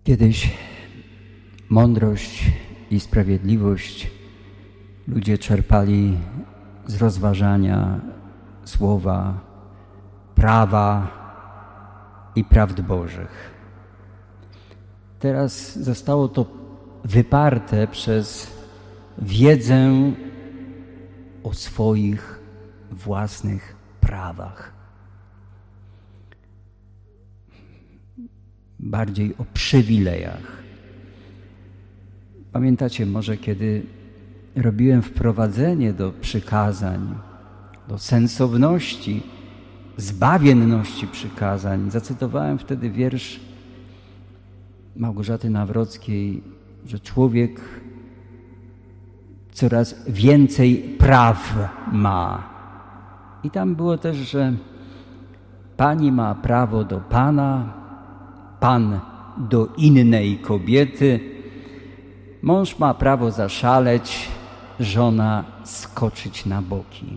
Kiedyś mądrość i sprawiedliwość ludzie czerpali z rozważania słowa, prawa i prawd Bożych. Teraz zostało to wyparte przez wiedzę o swoich własnych prawach. Bardziej o przywilejach. Pamiętacie może, kiedy robiłem wprowadzenie do przykazań, do sensowności, zbawienności przykazań, zacytowałem wtedy wiersz Małgorzaty Nawrockiej, że człowiek coraz więcej praw ma. I tam było też, że pani ma prawo do pana, pan do innej kobiety, mąż ma prawo zaszaleć, żona skoczyć na boki.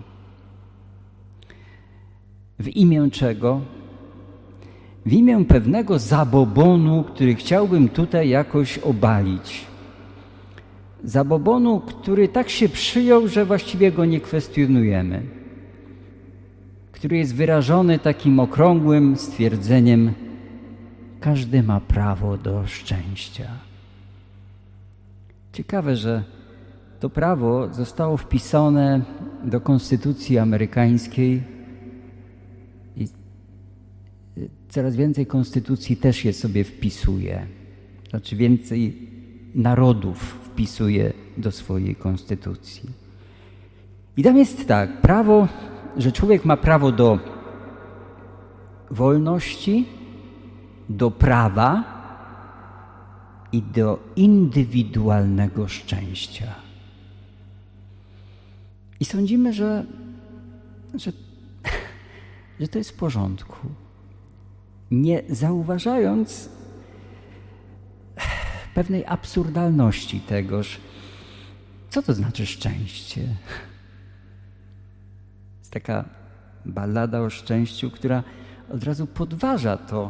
W imię czego? W imię pewnego zabobonu, który chciałbym tutaj jakoś obalić. Zabobonu, który tak się przyjął, że właściwie go nie kwestionujemy. Który jest wyrażony takim okrągłym stwierdzeniem: każdy ma prawo do szczęścia. Ciekawe, że to prawo zostało wpisane do Konstytucji amerykańskiej i coraz więcej konstytucji też je sobie wpisuje. Znaczy więcej narodów wpisuje do swojej konstytucji. I tam jest tak, prawo, że człowiek ma prawo do wolności, do prawa i do indywidualnego szczęścia. I sądzimy, że to jest w porządku. Nie zauważając pewnej absurdalności tegoż. Co to znaczy szczęście? Jest taka ballada o szczęściu, która od razu podważa to,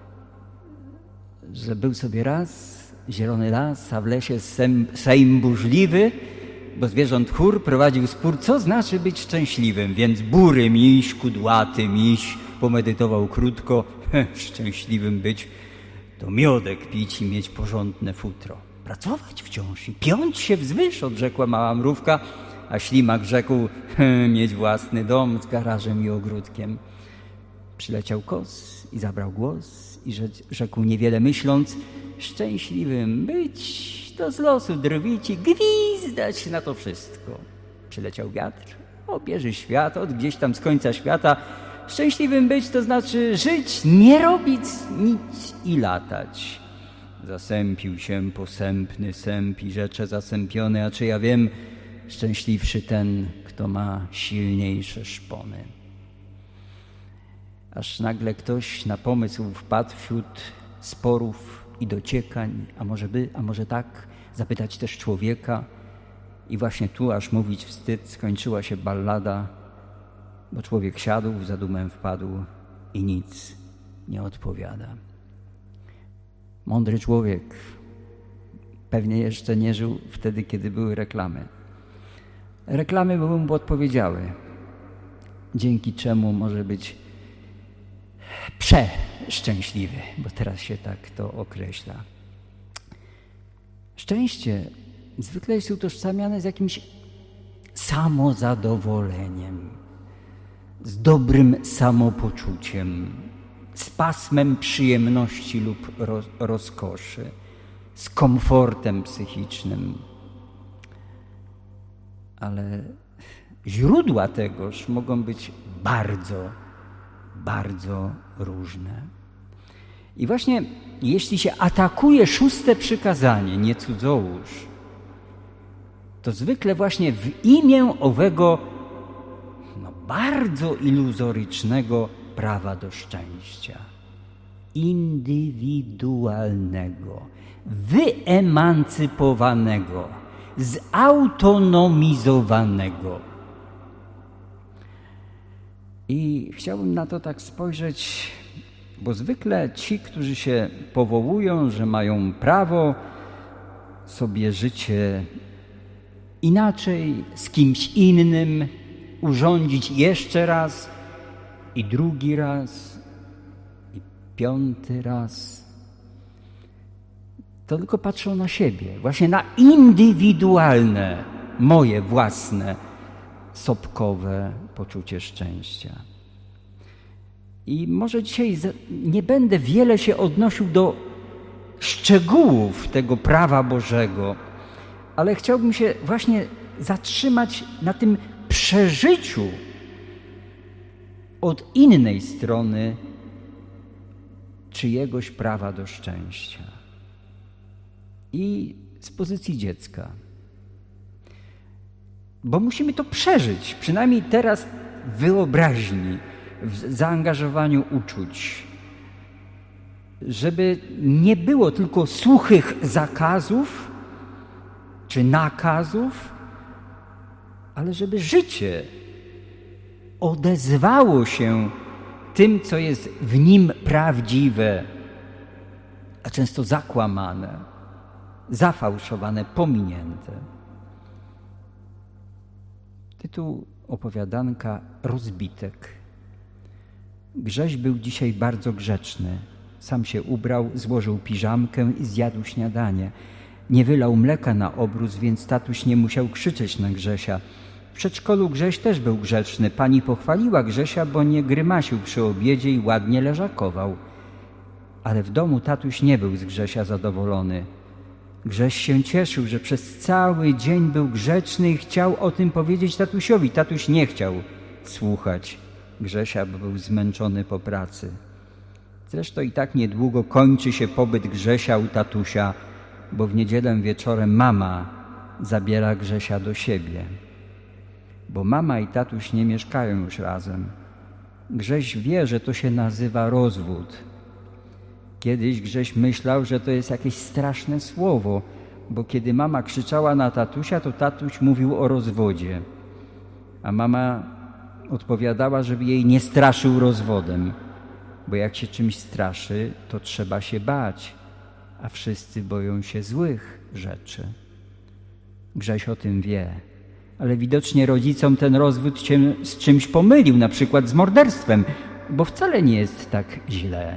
że był sobie raz zielony las, a w lesie sejm burzliwy, bo zwierząt chór prowadził spór, co znaczy być szczęśliwym. Więc bury miś, kudłaty miś, pomedytował krótko, szczęśliwym być to miodek pić i mieć porządne futro. Pracować wciąż i piąć się wzwyż, odrzekła mała mrówka, a ślimak rzekł, mieć własny dom z garażem i ogródkiem. Przyleciał kos i zabrał głos i rzekł niewiele myśląc, szczęśliwym być to z losu drwici, gwizdać na to wszystko. Przyleciał wiatr, obieży świat od gdzieś tam z końca świata. Szczęśliwym być to znaczy żyć, nie robić nic i latać. Zasępił się posępny sęp i rzecze zasępiony, a czy ja wiem, szczęśliwszy ten, kto ma silniejsze szpony. Aż nagle ktoś na pomysł wpadł wśród sporów i dociekań, a może tak, zapytać też człowieka. I właśnie tu, aż mówić wstyd, skończyła się ballada, bo człowiek siadł, w zadumę wpadł i nic nie odpowiada. Mądry człowiek pewnie jeszcze nie żył wtedy, kiedy były reklamy. Reklamy by mu odpowiedziały, dzięki czemu może być przeszczęśliwy, bo teraz się tak to określa. Szczęście zwykle jest utożsamiane z jakimś samozadowoleniem, z dobrym samopoczuciem, z pasmem przyjemności lub rozkoszy, z komfortem psychicznym. Ale źródła tegoż mogą być bardzo, bardzo różne. I właśnie jeśli się atakuje 6. przykazanie, nie cudzołóż, to zwykle właśnie w imię owego bardzo iluzorycznego prawa do szczęścia. Indywidualnego, wyemancypowanego, zautonomizowanego. I chciałbym na to tak spojrzeć Bo zwykle ci, którzy się powołują, że mają prawo sobie życie inaczej, z kimś innym urządzić jeszcze raz i drugi raz i 5. raz, to tylko patrzą na siebie, właśnie na indywidualne, moje własne, sobkowe poczucie szczęścia. I może dzisiaj nie będę wiele się odnosił do szczegółów tego prawa Bożego, ale chciałbym się właśnie zatrzymać na tym przeżyciu od innej strony czyjegoś prawa do szczęścia. I z pozycji dziecka. Bo musimy to przeżyć, przynajmniej teraz w wyobraźni, w zaangażowaniu uczuć. Żeby nie było tylko suchych zakazów czy nakazów, ale żeby życie odezwało się tym, co jest w nim prawdziwe, a często zakłamane, zafałszowane, pominięte. Tytuł opowiadanka Rozbitek. Grześ był dzisiaj bardzo grzeczny. Sam się ubrał, złożył piżamkę i zjadł śniadanie. Nie wylał mleka na obrus, więc tatuś nie musiał krzyczeć na Grzesia. W przedszkolu Grześ też był grzeczny. Pani pochwaliła Grzesia, bo nie grymasił przy obiedzie i ładnie leżakował. Ale w domu tatuś nie był z Grzesia zadowolony. Grześ się cieszył, że przez cały dzień był grzeczny i chciał o tym powiedzieć tatusiowi. Tatuś nie chciał słuchać Grzesia, bo był zmęczony po pracy. Zresztą i tak niedługo kończy się pobyt Grzesia u tatusia, bo w niedzielę wieczorem mama zabiera Grzesia do siebie. Bo mama i tatuś nie mieszkają już razem. Grześ wie, że to się nazywa rozwód. Kiedyś Grześ myślał, że to jest jakieś straszne słowo, bo kiedy mama krzyczała na tatusia, to tatuś mówił o rozwodzie. A mama odpowiadała, żeby jej nie straszył rozwodem, bo jak się czymś straszy, to trzeba się bać, a wszyscy boją się złych rzeczy. Grześ o tym wie, ale widocznie rodzicom ten rozwód się z czymś pomylił, na przykład z morderstwem, bo wcale nie jest tak źle.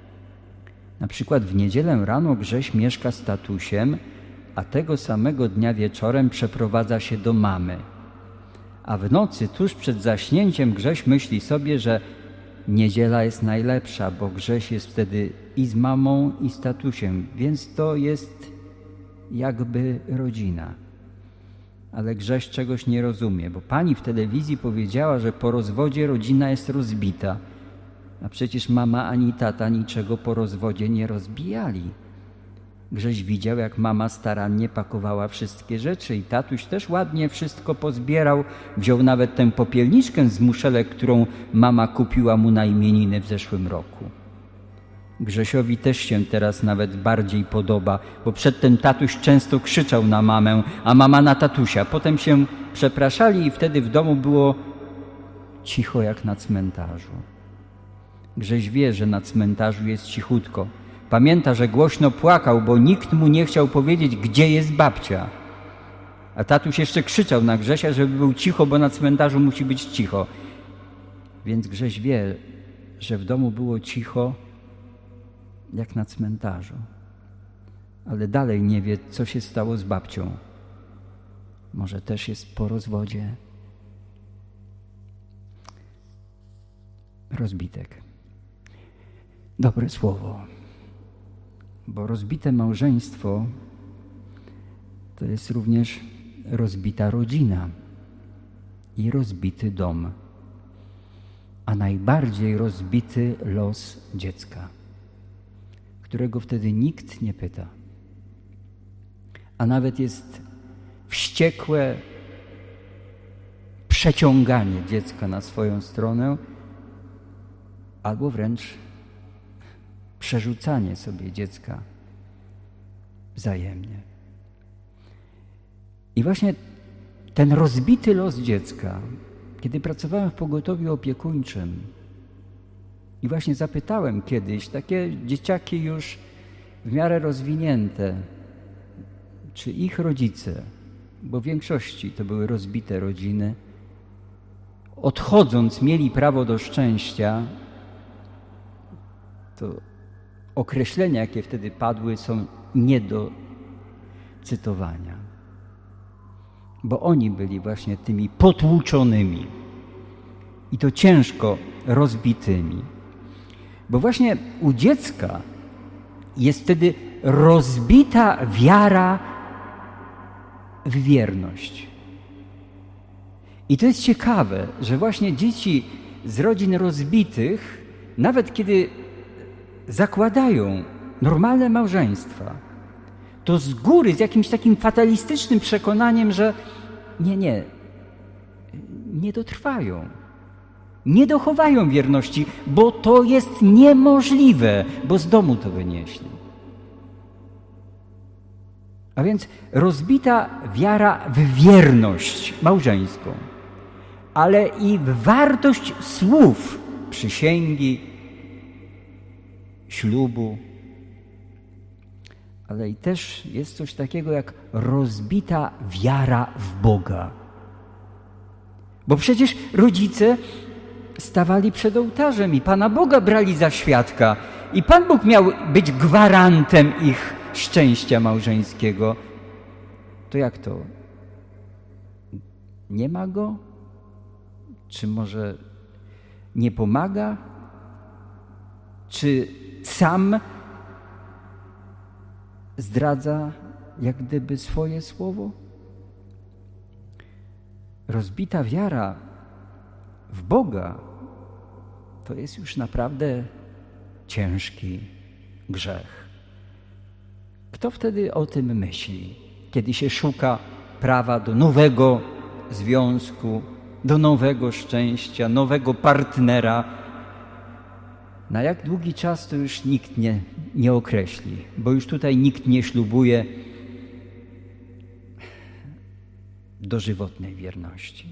Na przykład w niedzielę rano Grześ mieszka z tatusiem, a tego samego dnia wieczorem przeprowadza się do mamy. A w nocy, tuż przed zaśnięciem, Grześ myśli sobie, że niedziela jest najlepsza, bo Grześ jest wtedy i z mamą, i z tatusiem, więc to jest jakby rodzina. Ale Grześ czegoś nie rozumie, bo pani w telewizji powiedziała, że po rozwodzie rodzina jest rozbita. A przecież mama ani tata niczego po rozwodzie nie rozbijali. Grześ widział, jak mama starannie pakowała wszystkie rzeczy i tatuś też ładnie wszystko pozbierał. Wziął nawet tę popielniczkę z muszelek, którą mama kupiła mu na imieniny w zeszłym roku. Grzesiowi też się teraz nawet bardziej podoba, bo przedtem tatuś często krzyczał na mamę, a mama na tatusia. Potem się przepraszali i wtedy w domu było cicho jak na cmentarzu. Grześ wie, że na cmentarzu jest cichutko. Pamięta, że głośno płakał, bo nikt mu nie chciał powiedzieć, gdzie jest babcia. A tatuś jeszcze krzyczał na Grzesia, żeby był cicho, bo na cmentarzu musi być cicho. Więc Grześ wie, że w domu było cicho jak na cmentarzu. Ale dalej nie wie, co się stało z babcią. Może też jest po rozwodzie. Rozbitek. Dobre słowo. Bo rozbite małżeństwo to jest również rozbita rodzina i rozbity dom, a najbardziej rozbity los dziecka, którego wtedy nikt nie pyta. A nawet jest wściekłe przeciąganie dziecka na swoją stronę albo wręcz przerzucanie sobie dziecka wzajemnie. I właśnie ten rozbity los dziecka, kiedy pracowałem w pogotowiu opiekuńczym I właśnie zapytałem kiedyś, takie dzieciaki już w miarę rozwinięte, czy ich rodzice, bo w większości to były rozbite rodziny, odchodząc mieli prawo do szczęścia, to określenia, jakie wtedy padły, są nie do cytowania. Bo oni byli właśnie tymi potłuczonymi i to ciężko rozbitymi. Bo właśnie u dziecka jest wtedy rozbita wiara w wierność. I to jest ciekawe, że właśnie dzieci z rodzin rozbitych, nawet kiedy zakładają normalne małżeństwa, to z góry z jakimś takim fatalistycznym przekonaniem, że nie dotrwają, nie dochowają wierności, bo to jest niemożliwe, bo z domu to wynieśli. A więc rozbita wiara w wierność małżeńską, ale i w wartość słów przysięgi, ślubu, ale i też jest coś takiego jak rozbita wiara w Boga. Bo przecież rodzice stawali przed ołtarzem i Pana Boga brali za świadka i Pan Bóg miał być gwarantem ich szczęścia małżeńskiego. To jak to? Nie ma Go? Czy może nie pomaga? Czy sam zdradza jak gdyby swoje słowo? Rozbita wiara w Boga to jest już naprawdę ciężki grzech. Kto wtedy o tym myśli, kiedy się szuka prawa do nowego związku, do nowego szczęścia, nowego partnera? Na jak długi czas to już nikt nie określi, bo już tutaj nikt nie ślubuje dożywotnej wierności.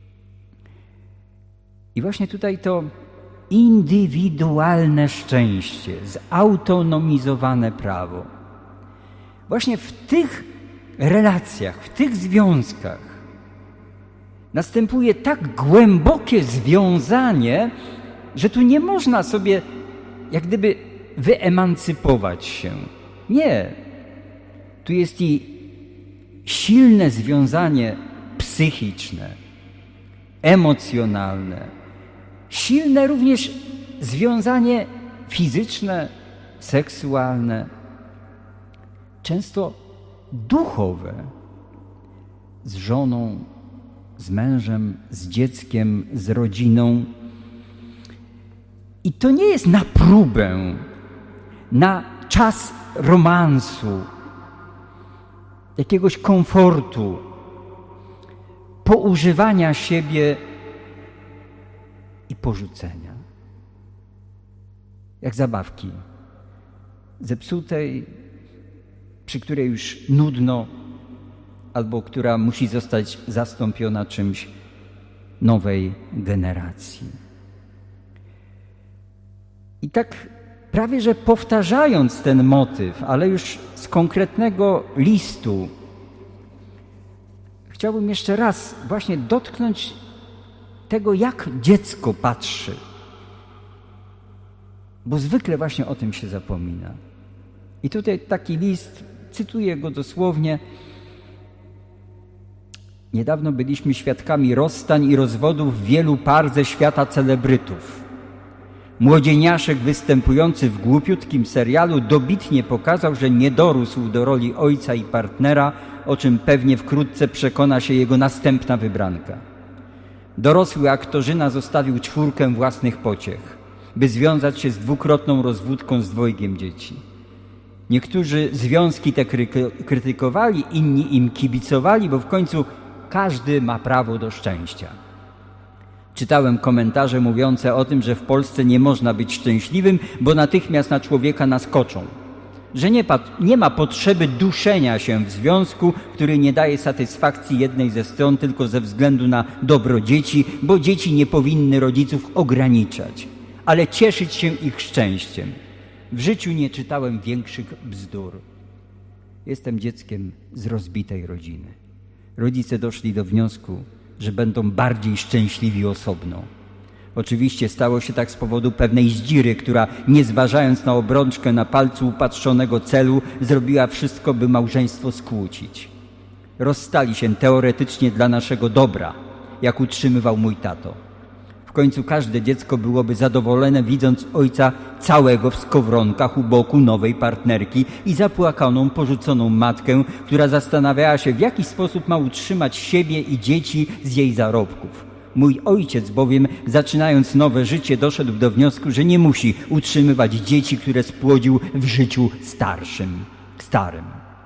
I właśnie tutaj to indywidualne szczęście, zautonomizowane prawo. Właśnie w tych relacjach, w tych związkach następuje tak głębokie związanie, że tu nie można sobie jak gdyby wyemancypować się. Nie. Tu jest i silne związanie psychiczne, emocjonalne, silne również związanie fizyczne, seksualne, często duchowe z żoną, z mężem, z dzieckiem, z rodziną. I to nie jest na próbę, na czas romansu, jakiegoś komfortu, poużywania siebie i porzucenia. Jak zabawki zepsutej, przy której już nudno, albo która musi zostać zastąpiona czymś nowej generacji. I tak prawie że powtarzając ten motyw, ale już z konkretnego listu, chciałbym jeszcze raz właśnie dotknąć tego, jak dziecko patrzy. Bo zwykle właśnie o tym się zapomina. I tutaj taki list, cytuję go dosłownie. Niedawno byliśmy świadkami rozstań i rozwodów wielu par ze świata celebrytów. Młodzieniaszek występujący w głupiutkim serialu dobitnie pokazał, że nie dorósł do roli ojca i partnera, o czym pewnie wkrótce przekona się jego następna wybranka. Dorosły aktorzyna zostawił 4 własnych pociech, by związać się z dwukrotną rozwódką z 2 dzieci. Niektórzy związki te krytykowali, inni im kibicowali, bo w końcu każdy ma prawo do szczęścia. Czytałem komentarze mówiące o tym, że w Polsce nie można być szczęśliwym, bo natychmiast na człowieka naskoczą. Że nie ma potrzeby duszenia się w związku, który nie daje satysfakcji jednej ze stron tylko ze względu na dobro dzieci, bo dzieci nie powinny rodziców ograniczać. ale cieszyć się ich szczęściem. W życiu nie czytałem większych bzdur. Jestem dzieckiem z rozbitej rodziny. Rodzice doszli do wniosku, że będą bardziej szczęśliwi osobno. Oczywiście stało się tak z powodu pewnej zdziry, która nie zważając na obrączkę na palcu upatrzonego celu, zrobiła wszystko, by małżeństwo skłócić. Rozstali się teoretycznie dla naszego dobra, jak utrzymywał mój tato. W końcu każde dziecko byłoby zadowolone, widząc ojca całego w skowronkach u boku nowej partnerki i zapłakaną, porzuconą matkę, która zastanawiała się, w jaki sposób ma utrzymać siebie i dzieci z jej zarobków. Mój ojciec bowiem, zaczynając nowe życie, doszedł do wniosku, że nie musi utrzymywać dzieci, które spłodził w życiu starym.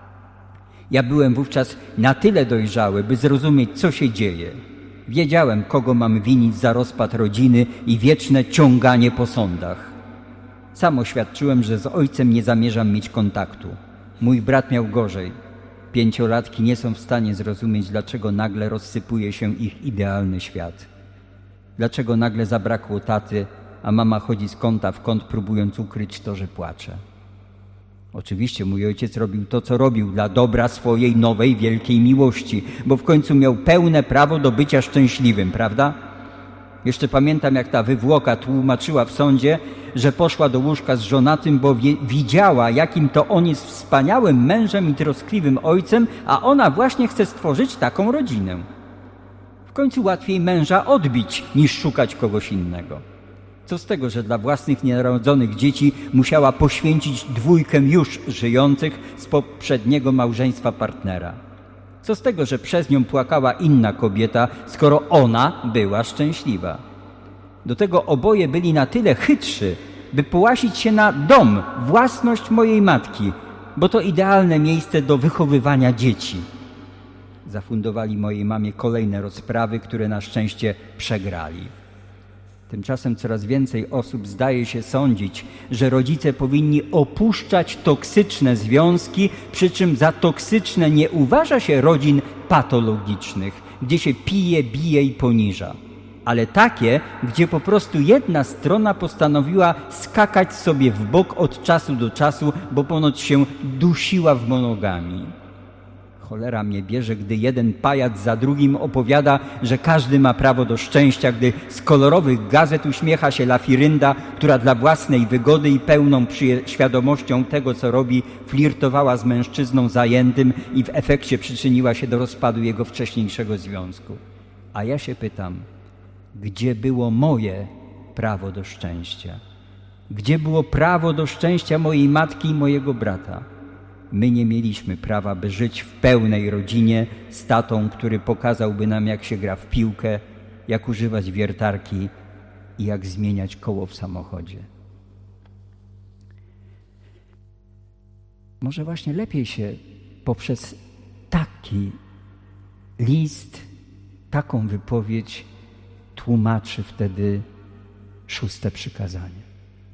Ja byłem wówczas na tyle dojrzały, by zrozumieć, co się dzieje. Wiedziałem, kogo mam winić za rozpad rodziny i wieczne ciąganie po sądach. Sam oświadczyłem, że z ojcem nie zamierzam mieć kontaktu. Mój brat miał gorzej. 5-latki nie są w stanie zrozumieć, dlaczego nagle rozsypuje się ich idealny świat. Dlaczego nagle zabrakło taty, a mama chodzi z kąta w kąt, próbując ukryć to, że płacze. Oczywiście mój ojciec robił to, co robił dla dobra swojej nowej, wielkiej miłości, bo w końcu miał pełne prawo do bycia szczęśliwym, prawda? Jeszcze pamiętam, jak ta wywłoka tłumaczyła w sądzie, że poszła do łóżka z żonatym, bo widziała, jakim to on jest wspaniałym mężem i troskliwym ojcem, a ona właśnie chce stworzyć taką rodzinę. W końcu łatwiej męża odbić, niż szukać kogoś innego. Co z tego, że dla własnych nienarodzonych dzieci musiała poświęcić 2 już żyjących z poprzedniego małżeństwa partnera? Co z tego, że przez nią płakała inna kobieta, skoro ona była szczęśliwa? Do tego oboje byli na tyle chytrzy, by połasić się na dom, własność mojej matki, bo to idealne miejsce do wychowywania dzieci. Zafundowali mojej mamie kolejne rozprawy, które na szczęście przegrali. Tymczasem coraz więcej osób zdaje się sądzić, że rodzice powinni opuszczać toksyczne związki, przy czym za toksyczne nie uważa się rodzin patologicznych, gdzie się pije, bije i poniża, ale takie, gdzie po prostu jedna strona postanowiła skakać sobie w bok od czasu do czasu, bo ponoć się dusiła w monogamii. Cholera mnie bierze, gdy jeden pajac za drugim opowiada, że każdy ma prawo do szczęścia, gdy z kolorowych gazet uśmiecha się Lafirynda, która dla własnej wygody i pełną świadomością tego, co robi, flirtowała z mężczyzną zajętym i w efekcie przyczyniła się do rozpadu jego wcześniejszego związku. A ja się pytam, gdzie było moje prawo do szczęścia? Gdzie było prawo do szczęścia mojej matki i mojego brata? My nie mieliśmy prawa, by żyć w pełnej rodzinie z tatą, który pokazałby nam, jak się gra w piłkę, jak używać wiertarki i jak zmieniać koło w samochodzie. Może właśnie lepiej się poprzez taki list, taką wypowiedź tłumaczy wtedy 6. przykazanie.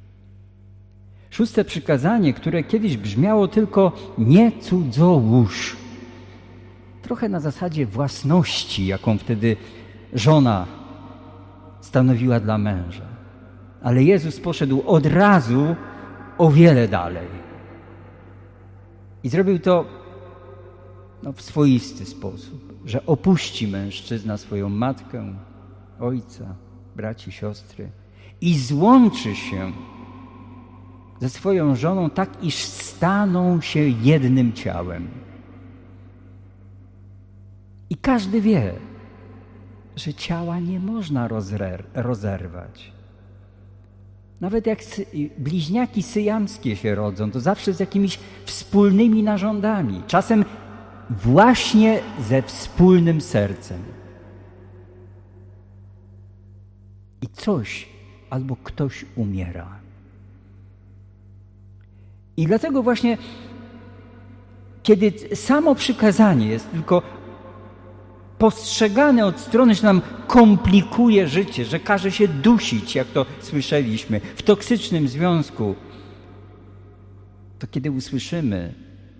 6. przykazanie, które kiedyś brzmiało tylko nie cudzołóż. Trochę na zasadzie własności, jaką wtedy żona stanowiła dla męża. Ale Jezus poszedł od razu o wiele dalej. I zrobił to w swoisty sposób, że opuści mężczyzna swoją matkę, ojca, braci, siostry i złączy się ze swoją żoną tak, iż staną się jednym ciałem. I każdy wie, że ciała nie można rozerwać. Nawet jak bliźniaki syjamskie się rodzą, to zawsze z jakimiś wspólnymi narządami. Czasem właśnie ze wspólnym sercem. I coś albo ktoś umiera. I dlatego właśnie, kiedy samo przykazanie jest tylko postrzegane od strony, że nam komplikuje życie, że każe się dusić, jak to słyszeliśmy, w toksycznym związku, to kiedy usłyszymy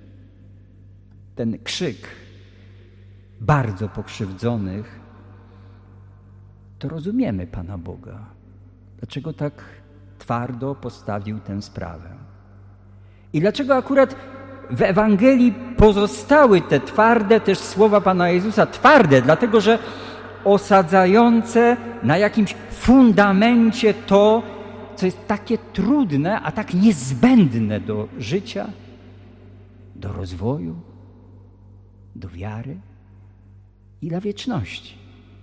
ten krzyk bardzo pokrzywdzonych, to rozumiemy Pana Boga. Dlaczego tak twardo postawił tę sprawę. I dlaczego akurat w Ewangelii pozostały te twarde też słowa Pana Jezusa? Twarde, dlatego że osadzające na jakimś fundamencie to, co jest takie trudne, a tak niezbędne do życia, do rozwoju, do wiary i dla wieczności.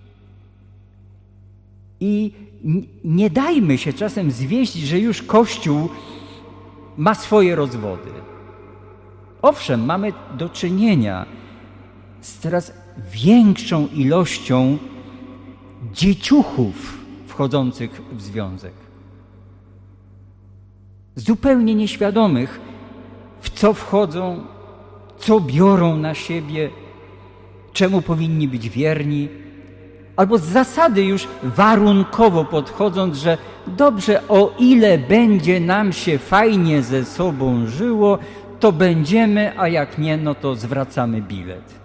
I nie dajmy się czasem zwieść, że już Kościół ma swoje rozwody. Owszem, mamy do czynienia z coraz większą ilością dzieciuchów wchodzących w związek. Zupełnie nieświadomych, w co wchodzą, co biorą na siebie, czemu powinni być wierni, albo z zasady już warunkowo podchodząc, że dobrze, o ile będzie nam się fajnie ze sobą żyło, to będziemy, a jak nie, no to zwracamy bilet.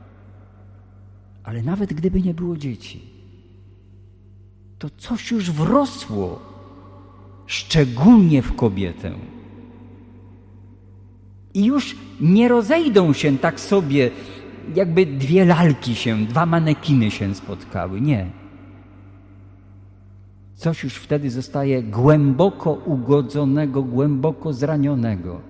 Ale nawet gdyby nie było dzieci, to coś już wrosło, szczególnie w kobietę. I już nie rozejdą się tak sobie, jakby dwie lalki się, dwa manekiny się spotkały. Nie. Coś już wtedy zostaje głęboko ugodzonego, głęboko zranionego.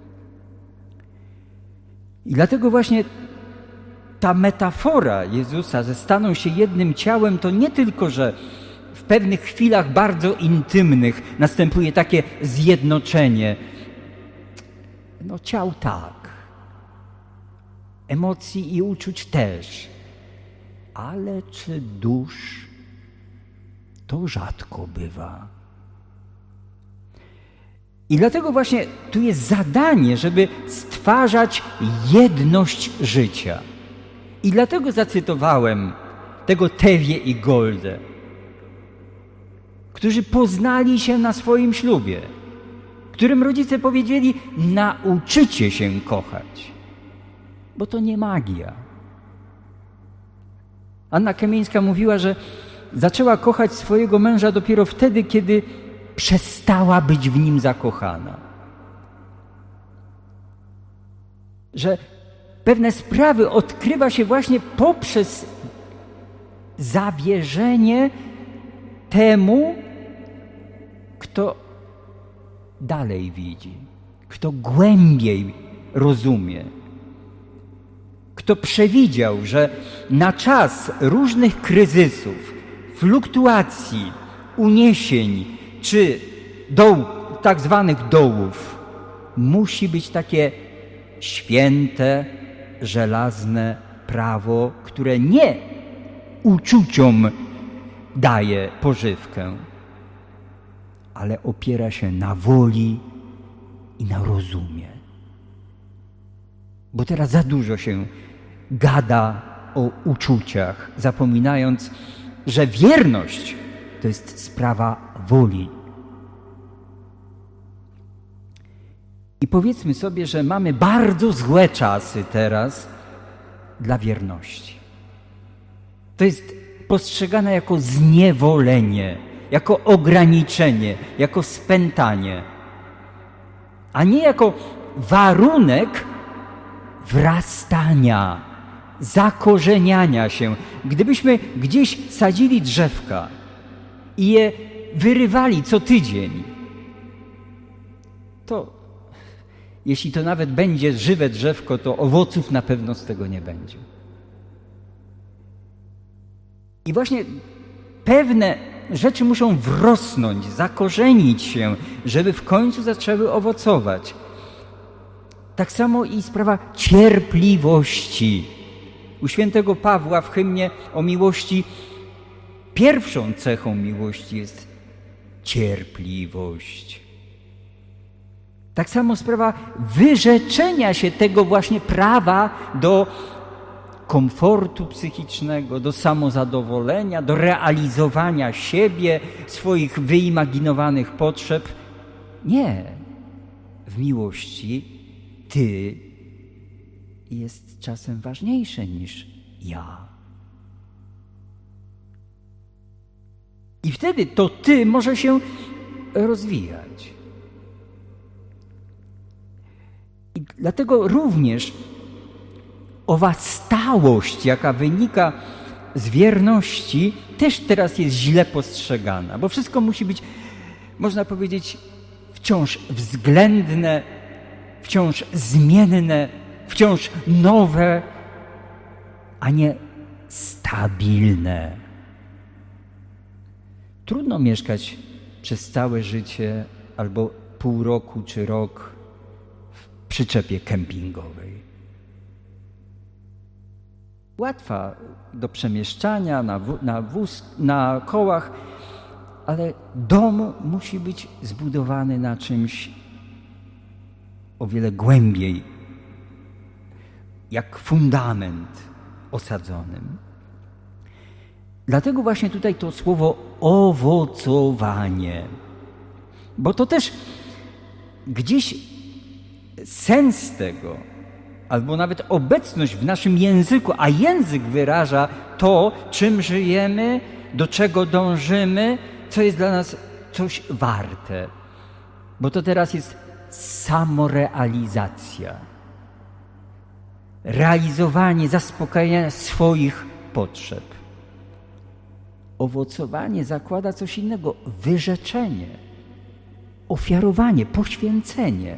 I dlatego właśnie ta metafora Jezusa, że staną się jednym ciałem, to nie tylko, że w pewnych chwilach bardzo intymnych następuje takie zjednoczenie. No ciał tak, emocji i uczuć też, ale czy dusz to rzadko bywa. I dlatego właśnie tu jest zadanie, żeby stwarzać jedność życia. I dlatego zacytowałem tego Tewię i Goldę, którzy poznali się na swoim ślubie, którym rodzice powiedzieli: nauczycie się kochać, bo to nie magia. Anna Kamińska mówiła, że zaczęła kochać swojego męża dopiero wtedy, kiedy przestała być w nim zakochana. Że pewne sprawy odkrywa się właśnie poprzez zawierzenie temu, kto dalej widzi, kto głębiej rozumie, kto przewidział, że na czas różnych kryzysów, fluktuacji, uniesień czy tak zwanych dołów musi być takie święte, żelazne prawo, które nie uczuciom daje pożywkę, ale opiera się na woli i na rozumie. Bo teraz za dużo się gada o uczuciach, zapominając, że wierność to jest sprawa woli. I powiedzmy sobie, że mamy bardzo złe czasy teraz dla wierności. To jest postrzegane jako zniewolenie, jako ograniczenie, jako spętanie, a nie jako warunek wrastania, zakorzeniania się. Gdybyśmy gdzieś sadzili drzewka i je wyrywali co tydzień, to jeśli to nawet będzie żywe drzewko, to owoców na pewno z tego nie będzie. I właśnie pewne rzeczy muszą wrosnąć, zakorzenić się, żeby w końcu zaczęły owocować. Tak samo i sprawa cierpliwości. U świętego Pawła w hymnie o miłości pierwszą cechą miłości jest cierpliwość. Tak samo sprawa wyrzeczenia się tego właśnie prawa do komfortu psychicznego, do samozadowolenia, do realizowania siebie, swoich wyimaginowanych potrzeb. Nie. W miłości ty jest czasem ważniejsze niż ja. I wtedy to ty może się rozwijać. I dlatego również owa stałość, jaka wynika z wierności, też teraz jest źle postrzegana, bo wszystko musi być, można powiedzieć, wciąż względne, wciąż zmienne, wciąż nowe, a nie stabilne. Trudno mieszkać przez całe życie albo pół roku czy rok w przyczepie kempingowej. Łatwa do przemieszczania na kołach, ale dom musi być zbudowany na czymś o wiele głębiej, jak fundament osadzonym. Dlatego właśnie tutaj to słowo owocowanie, bo to też gdzieś sens tego, albo nawet obecność w naszym języku, a język wyraża to, czym żyjemy, do czego dążymy, co jest dla nas coś warte. Bo to teraz jest samorealizacja. Realizowanie, zaspokajanie swoich potrzeb. Owocowanie zakłada coś innego. Wyrzeczenie, ofiarowanie, poświęcenie.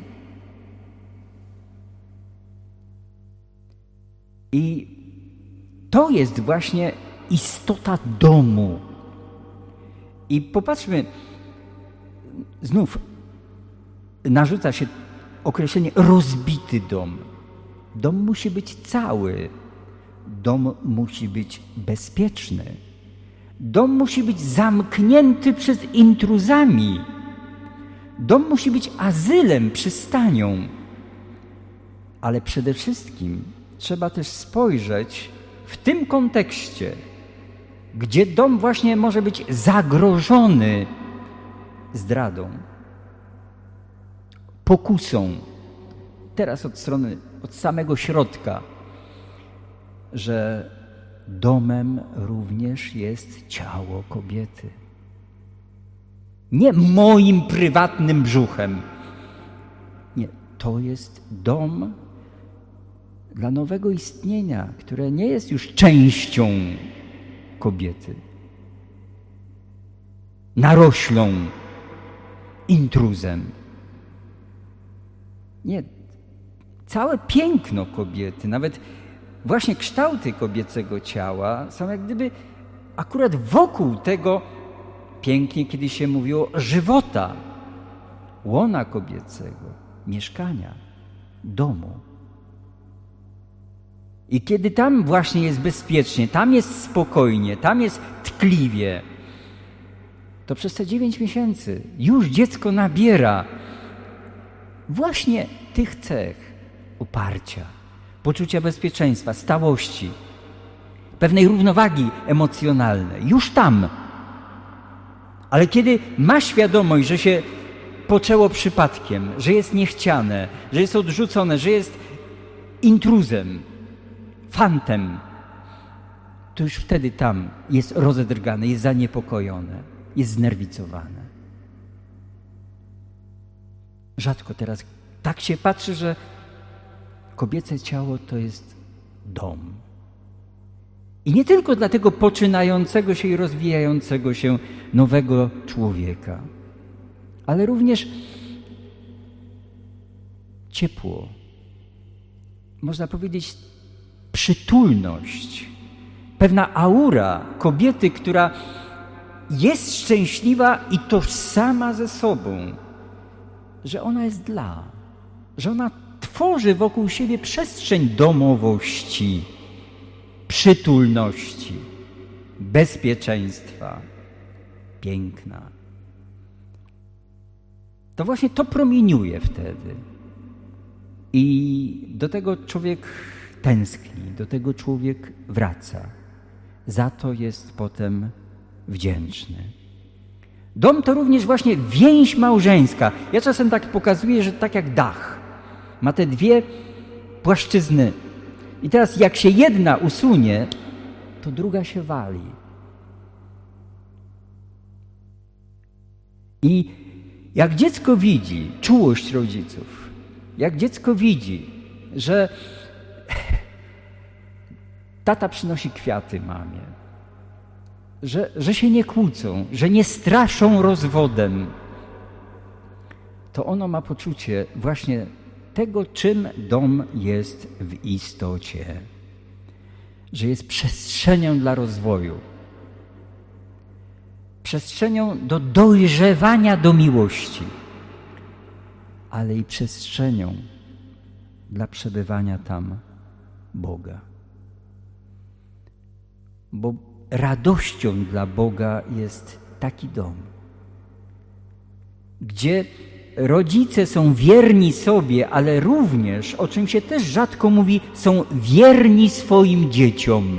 I to jest właśnie istota domu. I popatrzmy, znów narzuca się określenie rozbity dom. Dom musi być cały. Dom musi być bezpieczny. Dom musi być zamknięty przed intruzami. Dom musi być azylem, przystanią. Ale przede wszystkim trzeba też spojrzeć w tym kontekście, gdzie dom właśnie może być zagrożony zdradą, pokusą. Teraz od samego środka, że domem również jest ciało kobiety. Nie moim prywatnym brzuchem. Nie, to jest dom dla nowego istnienia, które nie jest już częścią kobiety, naroślą, intruzem. Nie, całe piękno kobiety, nawet właśnie kształty kobiecego ciała są jak gdyby akurat wokół tego, pięknie kiedyś się mówiło, żywota, łona kobiecego, mieszkania, domu. I kiedy tam właśnie jest bezpiecznie, tam jest spokojnie, tam jest tkliwie, to przez te 9 miesięcy już dziecko nabiera właśnie tych cech oparcia, poczucia bezpieczeństwa, stałości, pewnej równowagi emocjonalnej. Już tam. Ale kiedy ma świadomość, że się poczęło przypadkiem, że jest niechciane, że jest odrzucone, że jest intruzem, fantem, to już wtedy tam jest rozedrgane, jest zaniepokojone, jest znerwicowane. Rzadko teraz tak się patrzy, że kobiece ciało to jest dom. I nie tylko dla tego poczynającego się i rozwijającego się nowego człowieka, ale również ciepło, można powiedzieć przytulność, pewna aura kobiety, która jest szczęśliwa i tożsama ze sobą, że ona jest że ona tworzy wokół siebie przestrzeń domowości, przytulności, bezpieczeństwa, piękna. To właśnie to promieniuje wtedy. I do tego człowiek tęskni, do tego człowiek wraca. Za to jest potem wdzięczny. Dom to również właśnie więź małżeńska. Ja czasem tak pokazuję, że tak jak dach. Ma te dwie płaszczyzny. I teraz jak się jedna usunie, to druga się wali. I jak dziecko widzi czułość rodziców, jak dziecko widzi, że tata przynosi kwiaty mamie, że się nie kłócą, że nie straszą rozwodem, to ono ma poczucie właśnie tego, czym dom jest w istocie. Że jest przestrzenią dla rozwoju, przestrzenią do dojrzewania do miłości, ale i przestrzenią dla przebywania tam Boga. Bo radością dla Boga jest taki dom, gdzie rodzice są wierni sobie, ale również, o czym się też rzadko mówi, są wierni swoim dzieciom.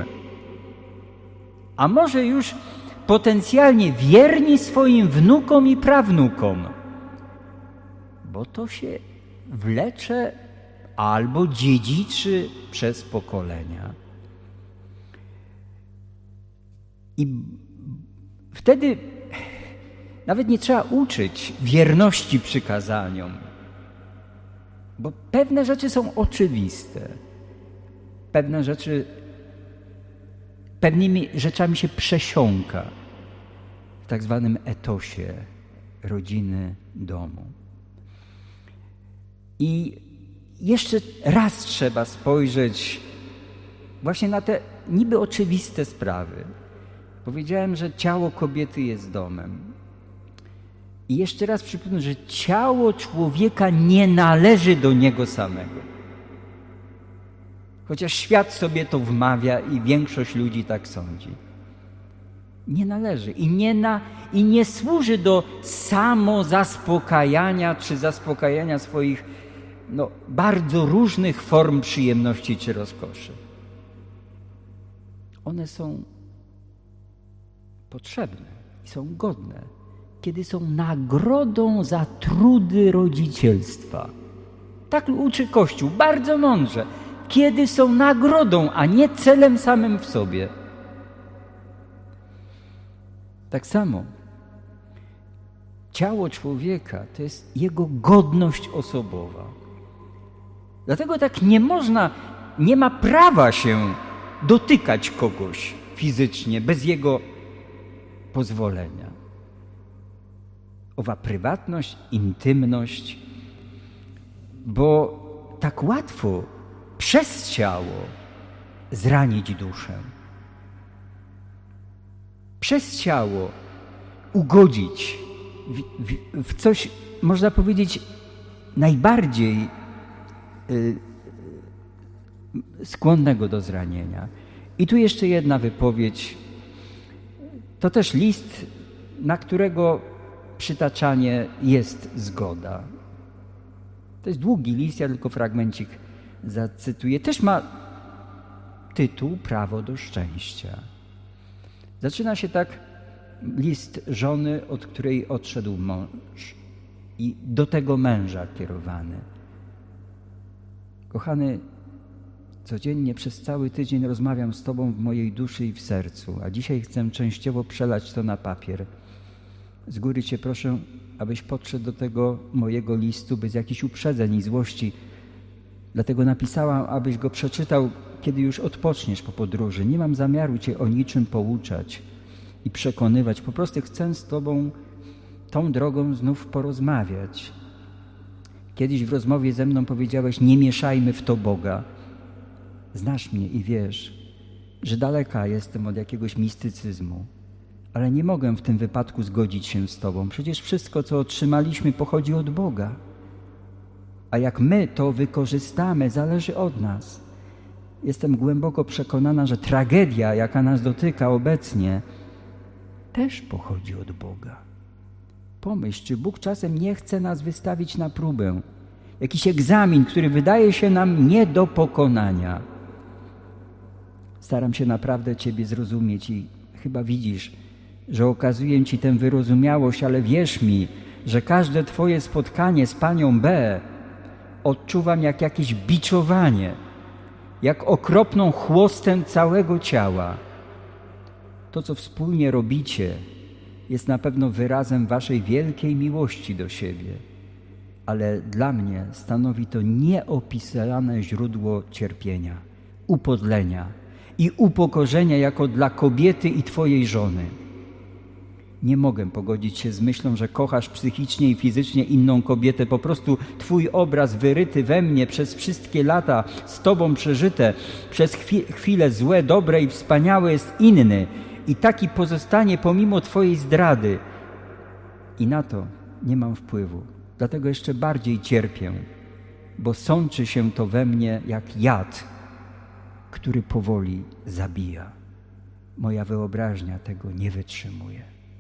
A może już potencjalnie wierni swoim wnukom i prawnukom, bo to się wlecze albo dziedziczy przez pokolenia. I wtedy nawet nie trzeba uczyć wierności przykazaniom, bo pewne rzeczy są oczywiste. Pewnymi rzeczami się przesiąka w tak zwanym etosie rodziny, domu. I jeszcze raz trzeba spojrzeć właśnie na te niby oczywiste sprawy. Powiedziałem, że ciało kobiety jest domem. I jeszcze raz przypomnę, że ciało człowieka nie należy do niego samego. Chociaż świat sobie to wmawia i większość ludzi tak sądzi. Nie należy i nie służy do samozaspokajania czy zaspokajania swoich bardzo różnych form przyjemności czy rozkoszy. One są potrzebne i są godne, kiedy są nagrodą za trudy rodzicielstwa. Tak uczy Kościół, bardzo mądrze. Kiedy są nagrodą, a nie celem samym w sobie. Tak samo ciało człowieka to jest jego godność osobowa. Dlatego tak nie ma prawa się dotykać kogoś fizycznie bez jego pozwolenia. Owa prywatność, intymność, bo tak łatwo przez ciało zranić duszę. Przez ciało ugodzić w coś, można powiedzieć, najbardziej skłonnego do zranienia. I tu jeszcze jedna wypowiedź. To też list, na którego przytaczanie jest zgoda. To jest długi list, ja tylko fragmencik zacytuję. Też ma tytuł Prawo do szczęścia. Zaczyna się tak list żony, od której odszedł mąż i do tego męża kierowany. Kochany, codziennie przez cały tydzień rozmawiam z Tobą w mojej duszy i w sercu, a dzisiaj chcę częściowo przelać to na papier. Z góry Cię proszę, abyś podszedł do tego mojego listu bez jakichś uprzedzeń i złości. Dlatego napisałam, abyś go przeczytał, kiedy już odpoczniesz po podróży. Nie mam zamiaru Cię o niczym pouczać i przekonywać. Po prostu chcę z Tobą tą drogą znów porozmawiać. Kiedyś w rozmowie ze mną powiedziałeś, nie mieszajmy w to Boga. Znasz mnie i wiesz, że daleka jestem od jakiegoś mistycyzmu, ale nie mogę w tym wypadku zgodzić się z Tobą. Przecież wszystko, co otrzymaliśmy, pochodzi od Boga. A jak my to wykorzystamy, zależy od nas. Jestem głęboko przekonana, że tragedia, jaka nas dotyka obecnie, też pochodzi od Boga. Pomyśl, czy Bóg czasem nie chce nas wystawić na próbę. Jakiś egzamin, który wydaje się nam nie do pokonania. Staram się naprawdę Ciebie zrozumieć i chyba widzisz, że okazuję Ci tę wyrozumiałość, ale wierz mi, że każde Twoje spotkanie z panią B odczuwam jak jakieś biczowanie, jak okropną chłostę całego ciała. To, co wspólnie robicie, jest na pewno wyrazem waszej wielkiej miłości do siebie, ale dla mnie stanowi to nieopisane źródło cierpienia, upodlenia i upokorzenia jako dla kobiety i twojej żony. Nie mogę pogodzić się z myślą, że kochasz psychicznie i fizycznie inną kobietę. Po prostu twój obraz wyryty we mnie przez wszystkie lata z tobą przeżyte, przez chwile złe, dobre i wspaniałe jest inny i taki pozostanie pomimo twojej zdrady. I na to nie mam wpływu. Dlatego jeszcze bardziej cierpię, bo sączy się to we mnie jak jad, który powoli zabija. Moja wyobraźnia tego nie wytrzymuje.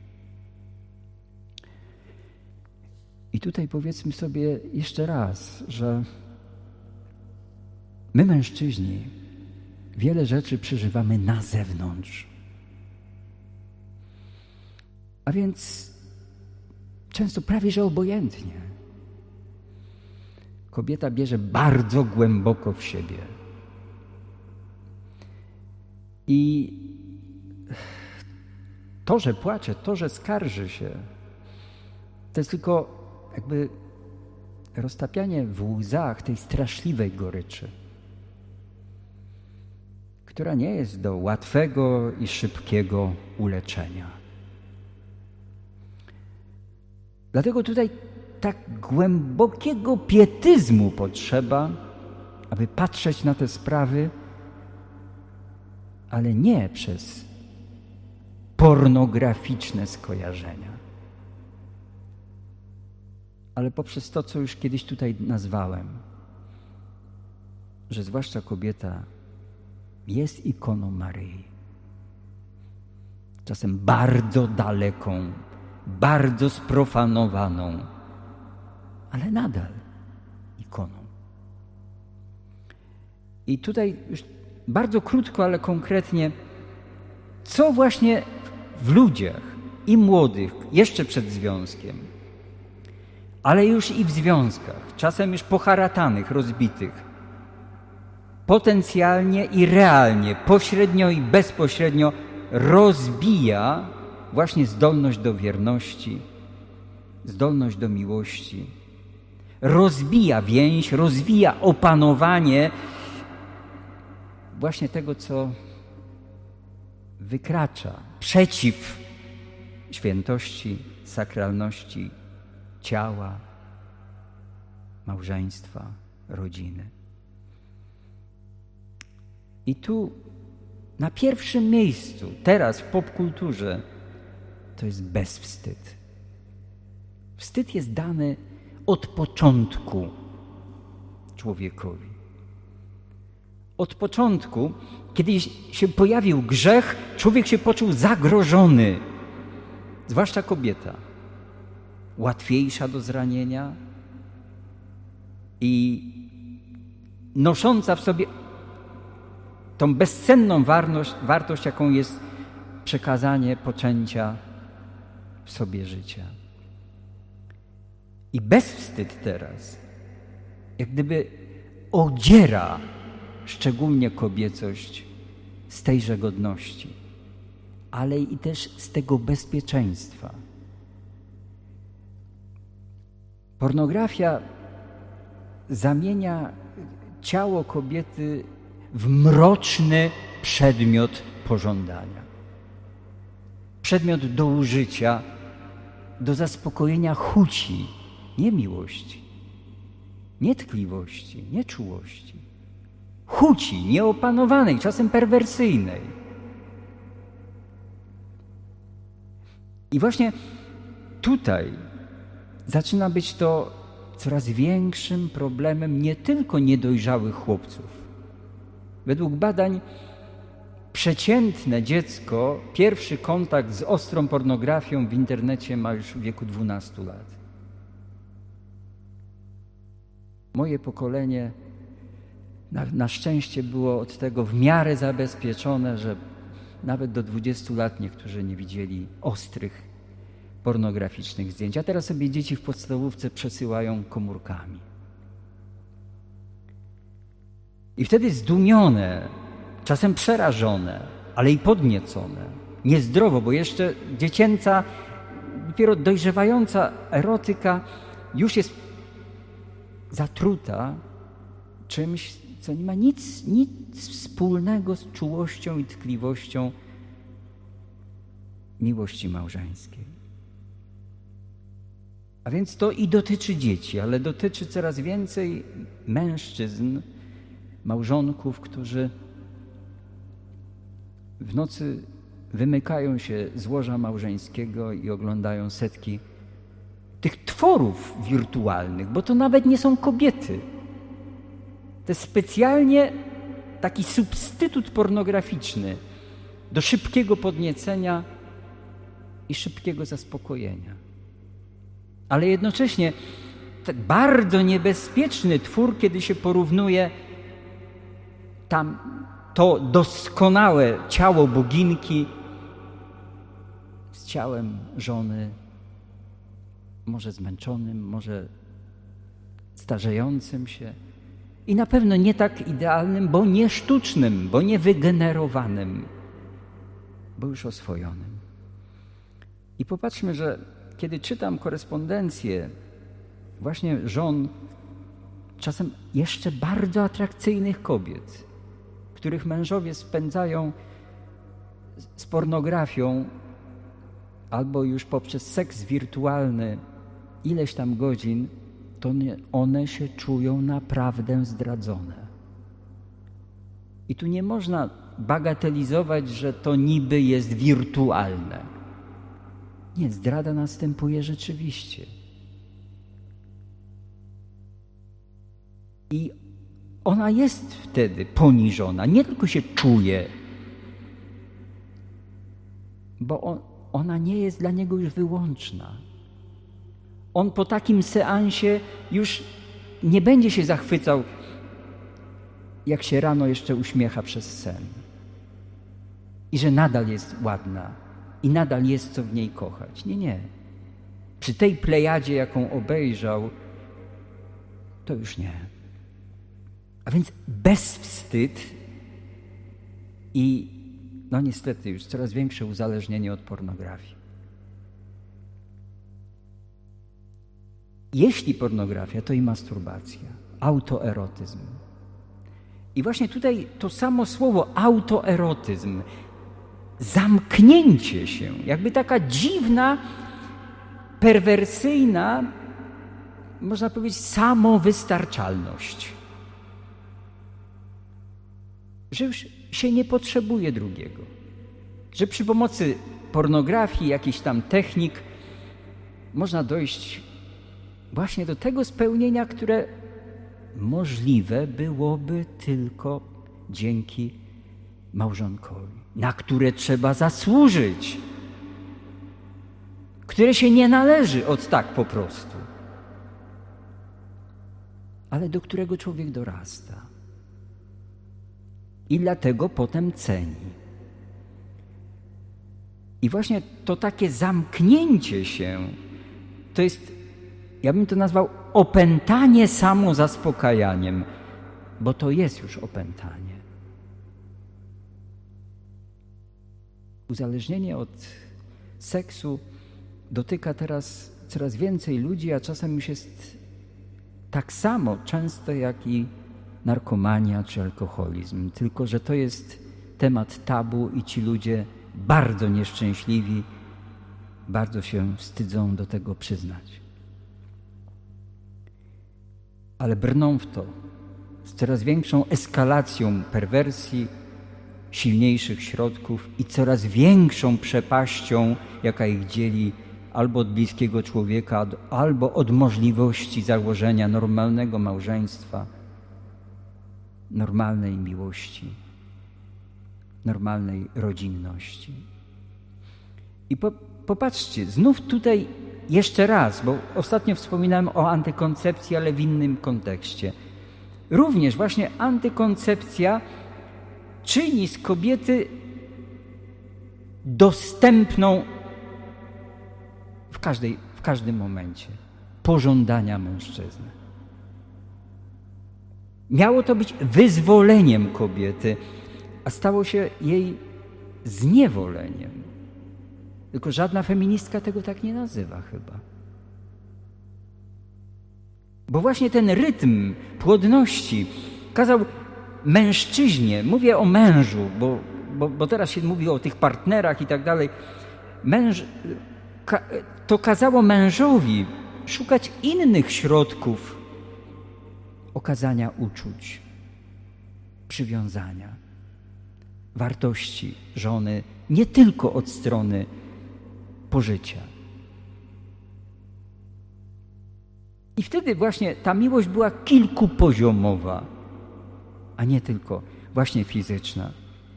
I tutaj powiedzmy sobie jeszcze raz, że my mężczyźni wiele rzeczy przeżywamy na zewnątrz. A więc często prawie że obojętnie. Kobieta bierze bardzo głęboko w siebie. I to, że płacze, to, że skarży się, to jest tylko jakby roztapianie w łzach tej straszliwej goryczy, która nie jest do łatwego i szybkiego uleczenia. Dlatego tutaj tak głębokiego pietyzmu potrzeba, aby patrzeć na te sprawy, ale nie przez pornograficzne skojarzenia, ale poprzez to, co już kiedyś tutaj nazwałem, że zwłaszcza kobieta jest ikoną Maryi. Czasem bardzo daleką, bardzo sprofanowaną, ale nadal ikoną. I tutaj już bardzo krótko, ale konkretnie, co właśnie w ludziach i młodych, jeszcze przed związkiem, ale już i w związkach, czasem już poharatanych, rozbitych, potencjalnie i realnie, pośrednio i bezpośrednio rozbija właśnie zdolność do wierności, zdolność do miłości, rozbija więź, rozwija opanowanie właśnie tego, co wykracza przeciw świętości, sakralności ciała, małżeństwa, rodziny. I tu na pierwszym miejscu, teraz w popkulturze, to jest bezwstyd. Wstyd jest dany od początku człowiekowi. Od początku, kiedy się pojawił grzech, człowiek się poczuł zagrożony, zwłaszcza kobieta. Łatwiejsza do zranienia i nosząca w sobie tą bezcenną wartość, jaką jest przekazanie poczęcia w sobie życia. I bezwstyd teraz, jak gdyby odziera szczególnie kobiecość z tejże godności, ale i też z tego bezpieczeństwa. Pornografia zamienia ciało kobiety w mroczny przedmiot pożądania. Przedmiot do użycia, do zaspokojenia chuci, nie miłości, nie tkliwości, nie czułości. Chuci, nieopanowanej, czasem perwersyjnej. I właśnie tutaj zaczyna być to coraz większym problemem nie tylko niedojrzałych chłopców. Według badań przeciętne dziecko pierwszy kontakt z ostrą pornografią w internecie ma już w wieku 12 lat. Moje pokolenie na szczęście było od tego w miarę zabezpieczone, że nawet do 20 lat niektórzy nie widzieli ostrych, pornograficznych zdjęć. A teraz sobie dzieci w podstawówce przesyłają komórkami. I wtedy zdumione, czasem przerażone, ale i podniecone, niezdrowo, bo jeszcze dziecięca dopiero dojrzewająca erotyka już jest zatruta czymś, co nie ma nic wspólnego z czułością i tkliwością miłości małżeńskiej. A więc to i dotyczy dzieci, ale dotyczy coraz więcej mężczyzn, małżonków, którzy w nocy wymykają się z łoża małżeńskiego i oglądają setki tych tworów wirtualnych, bo to nawet nie są kobiety. To jest specjalnie taki substytut pornograficzny do szybkiego podniecenia i szybkiego zaspokojenia. Ale jednocześnie tak bardzo niebezpieczny twór, kiedy się porównuje tam to doskonałe ciało boginki z ciałem żony, może zmęczonym, może starzejącym się i na pewno nie tak idealnym, bo nie sztucznym, bo nie wygenerowanym, bo już oswojonym. I popatrzmy, że kiedy czytam korespondencję właśnie żon, czasem jeszcze bardzo atrakcyjnych kobiet, których mężowie spędzają z pornografią albo już poprzez seks wirtualny ileś tam godzin, to one się czują naprawdę zdradzone. I tu nie można bagatelizować, że to niby jest wirtualne. Nie, zdrada następuje rzeczywiście. I ona jest wtedy poniżona, nie tylko się czuje, bo ona nie jest dla niego już wyłączna. On po takim seansie już nie będzie się zachwycał, jak się rano jeszcze uśmiecha przez sen. I że nadal jest ładna i nadal jest co w niej kochać. Nie, nie. Przy tej plejadzie, jaką obejrzał, to już nie. A więc bezwstyd i no niestety już coraz większe uzależnienie od pornografii. Jeśli pornografia, to i masturbacja, autoerotyzm. I właśnie tutaj to samo słowo autoerotyzm, zamknięcie się, jakby taka dziwna, perwersyjna, można powiedzieć, samowystarczalność. Że już się nie potrzebuje drugiego. Że przy pomocy pornografii, jakichś tam technik można dojść właśnie do tego spełnienia, które możliwe byłoby tylko dzięki małżonkowi, na które trzeba zasłużyć, które się nie należy od tak po prostu, ale do którego człowiek dorasta. I dlatego potem ceni. I właśnie to takie zamknięcie się, to jest, ja bym to nazwał opętanie samozaspokajaniem, bo to jest już opętanie. Uzależnienie od seksu dotyka teraz coraz więcej ludzi, a czasem już jest tak samo często jak i narkomania czy alkoholizm, tylko że to jest temat tabu i ci ludzie bardzo nieszczęśliwi, bardzo się wstydzą do tego przyznać. Ale brną w to z coraz większą eskalacją perwersji, silniejszych środków i coraz większą przepaścią, jaka ich dzieli albo od bliskiego człowieka, albo od możliwości założenia normalnego małżeństwa, normalnej miłości, normalnej rodzinności. I popatrzcie, znów tutaj jeszcze raz, bo ostatnio wspominałem o antykoncepcji, ale w innym kontekście. Również właśnie antykoncepcja czyni z kobiety dostępną w każdym momencie pożądania mężczyzny. Miało to być wyzwoleniem kobiety, a stało się jej zniewoleniem. Tylko żadna feministka tego tak nie nazywa chyba. Bo właśnie ten rytm płodności kazał mężczyźnie, mówię o mężu, bo teraz się mówi o tych partnerach i tak dalej, to kazało mężowi szukać innych środków okazania uczuć, przywiązania, wartości żony, nie tylko od strony pożycia. I wtedy właśnie ta miłość była kilkupoziomowa, a nie tylko właśnie fizyczna.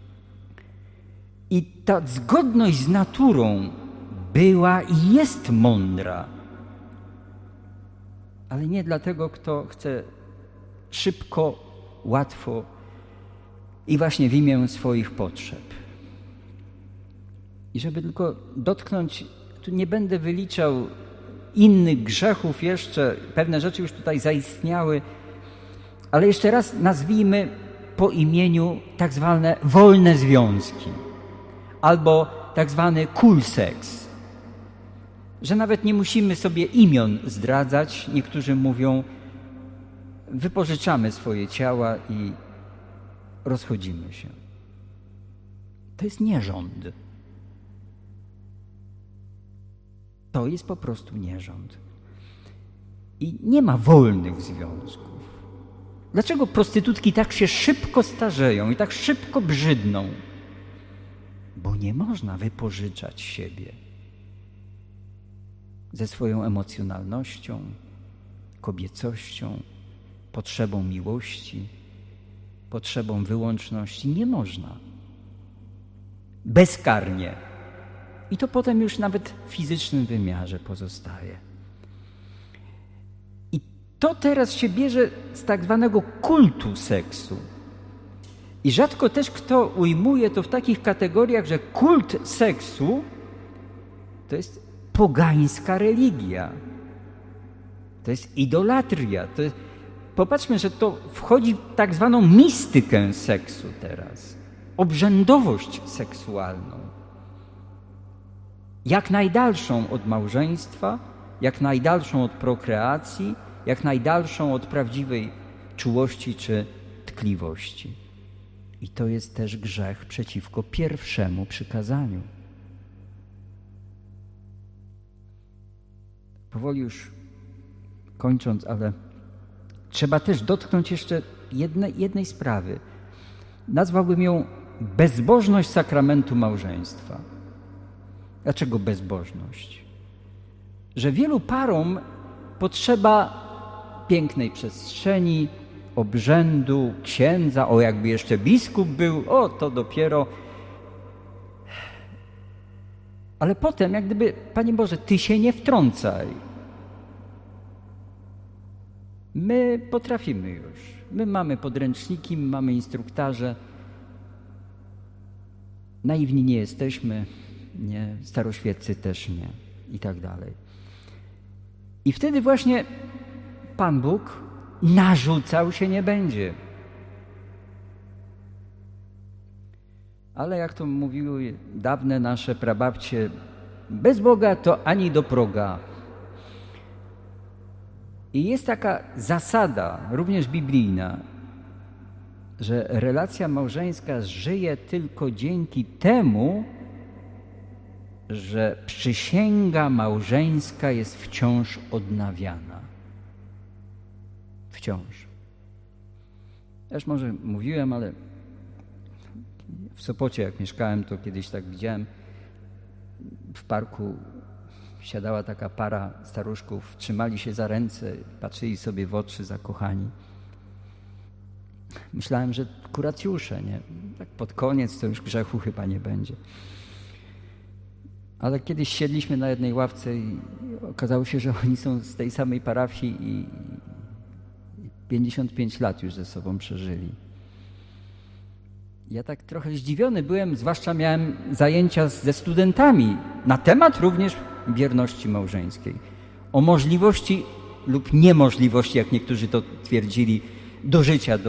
I ta zgodność z naturą była i jest mądra, ale nie dla tego, kto chce szybko, łatwo i właśnie w imię swoich potrzeb. I żeby tylko dotknąć, tu nie będę wyliczał innych grzechów jeszcze, pewne rzeczy już tutaj zaistniały, ale jeszcze raz nazwijmy po imieniu tak zwane wolne związki albo tak zwany cool sex, że nawet nie musimy sobie imion zdradzać. Niektórzy mówią, wypożyczamy swoje ciała i rozchodzimy się. To jest nierząd. To jest po prostu nierząd. I nie ma wolnych związków. Dlaczego prostytutki tak się szybko starzeją i tak szybko brzydną? Bo nie można wypożyczać siebie ze swoją emocjonalnością, kobiecością, potrzebą miłości, potrzebą wyłączności. Nie można. Bezkarnie. I to potem już nawet w fizycznym wymiarze pozostaje. I to teraz się bierze z tak zwanego kultu seksu. I rzadko też kto ujmuje to w takich kategoriach, że kult seksu to jest pogańska religia. To jest idolatria. Popatrzmy, że to wchodzi w tak zwaną mistykę seksu teraz. Obrzędowość seksualną. Jak najdalszą od małżeństwa, jak najdalszą od prokreacji, jak najdalszą od prawdziwej czułości czy tkliwości. I to jest też grzech przeciwko pierwszemu przykazaniu. Powoli już kończąc, ale trzeba też dotknąć jeszcze jednej sprawy. Nazwałbym ją bezbożność sakramentu małżeństwa. Dlaczego bezbożność? Że wielu parom potrzeba pięknej przestrzeni, obrzędu, księdza, jakby jeszcze biskup był, to dopiero. Ale potem, jak gdyby, Panie Boże, Ty się nie wtrącaj. My potrafimy już. My mamy podręczniki, mamy instruktaże. Naiwni nie jesteśmy, nie, staroświeccy też nie i tak dalej. I wtedy właśnie Pan Bóg narzucał się nie będzie. Ale jak to mówiły dawne nasze prababcie, bez Boga to ani do proga. I jest taka zasada, również biblijna, że relacja małżeńska żyje tylko dzięki temu, że przysięga małżeńska jest wciąż odnawiana. Wciąż. Ja już może mówiłem, ale w Sopocie, jak mieszkałem, to kiedyś tak widziałem, w parku siadała taka para staruszków, trzymali się za ręce, patrzyli sobie w oczy zakochani. Myślałem, że kuracjusze, nie? Tak pod koniec to już grzechu chyba nie będzie. Ale kiedyś siedliśmy na jednej ławce i okazało się, że oni są z tej samej parafii i 55 lat już ze sobą przeżyli. Ja tak trochę zdziwiony byłem, zwłaszcza miałem zajęcia ze studentami na temat również wierności małżeńskiej. O możliwości lub niemożliwości, jak niektórzy to twierdzili, dożycia